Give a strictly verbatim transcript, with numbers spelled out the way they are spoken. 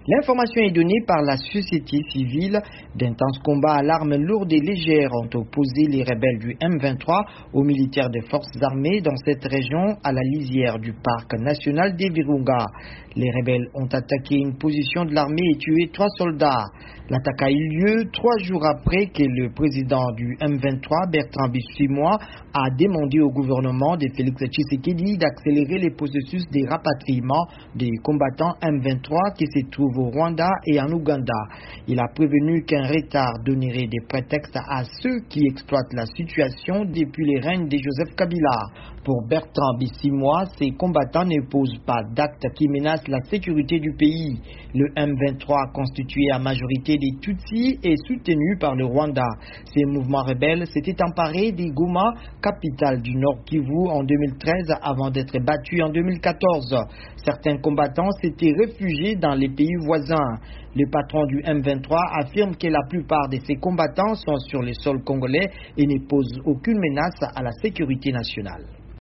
L'information est donnée par la société civile. D'intenses combats à l'armes lourdes et légères ont opposé les rebelles du M vingt-trois aux militaires des forces armées dans cette région à la lisière du parc national des Virunga. Les rebelles ont attaqué une position de l'armée et tué trois soldats. L'attaque a eu lieu trois jours après que le président du M vingt-trois, Bertrand Bisimwa, a demandé au gouvernement de Félix Tshisekedi d'accélérer les processus de rapatriement des combattants M vingt-trois qui se trouvent au Rwanda et en Ouganda. Il a prévenu qu'un retard donnerait des prétextes à ceux qui exploitent la situation depuis les règnes de Joseph Kabila. Pour Bertrand Bisimwa, ces combattants ne posent pas d'actes qui menacent la sécurité du pays. Le M vingt-trois, constitué à majorité des Tutsis, est soutenu par le Rwanda. Ces mouvements rebelles s'étaient emparés des Goma, capitale du Nord Kivu, en deux mille treize avant d'être battus en deux mille quatorze. Certains combattants s'étaient réfugiés dans les pays voisins. Le patron du M vingt-trois affirme que la plupart de ces combattants sont sur le sol congolais et ne posent aucune menace à la sécurité nationale.